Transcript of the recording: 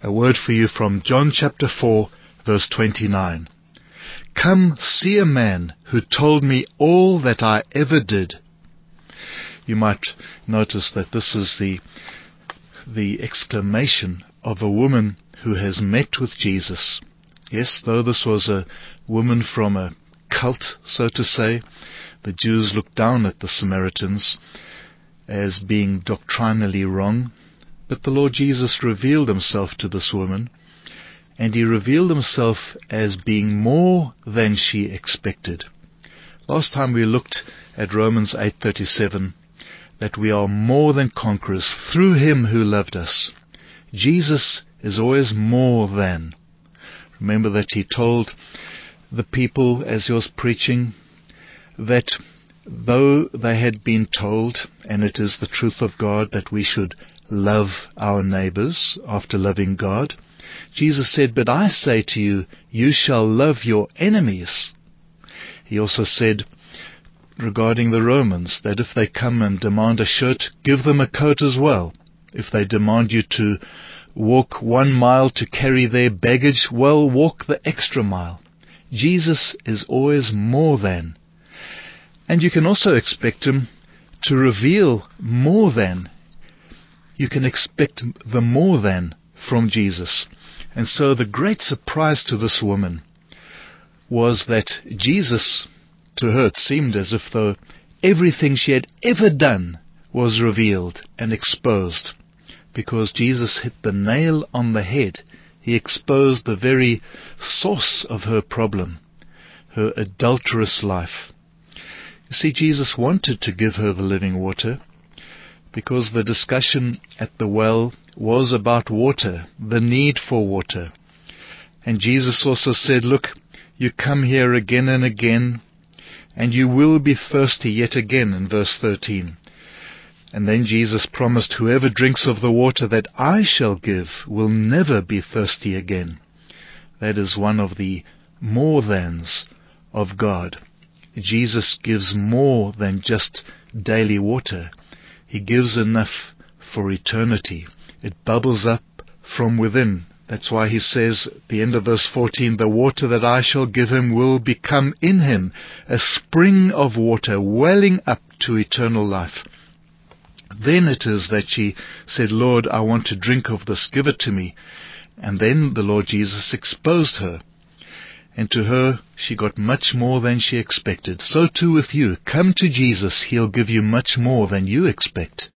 A word for you from John chapter 4, verse 29. Come, see a man who told me all that I ever did. You might notice that this is the exclamation of a woman who has met with Jesus. Yes, though this was a woman from a cult, so to say, the Jews looked down at the Samaritans as being doctrinally wrong. But the Lord Jesus revealed himself to this woman, and he revealed himself as being more than she expected. Last time we looked at Romans 8:37, that we are more than conquerors through him who loved us. Jesus is always more than. Remember that he told the people as he was preaching that though they had been told, and it is the truth of God, that we should love our neighbors after loving God, Jesus said, but I say to you, you shall love your enemies. He also said regarding the Romans that if they come and demand a shirt, give them a coat as well. If they demand you to walk 1 mile to carry their baggage, well, walk the extra mile. Jesus is always more than. And you can also expect him to reveal more than. You can expect the more than from Jesus. And so the great surprise to this woman was that Jesus, to her it seemed as if though everything she had ever done was revealed and exposed. Because Jesus hit the nail on the head. He exposed the very source of her problem, her adulterous life. You see, Jesus wanted to give her the living water, because the discussion at the well was about water, the need for water. And Jesus also said, look, you come here again and again, and you will be thirsty yet again, in verse 13. And then Jesus promised, whoever drinks of the water that I shall give will never be thirsty again. That is one of the more thans of God. Jesus gives more than just daily water. He gives enough for eternity. It bubbles up from within. That's why he says at the end of verse 14, the water that I shall give him will become in him a spring of water welling up to eternal life. Then it is that she said, Lord, I want to drink of this, give it to me. And then the Lord Jesus exposed her. And to her, she got much more than she expected. So too with you. Come to Jesus, he'll give you much more than you expect.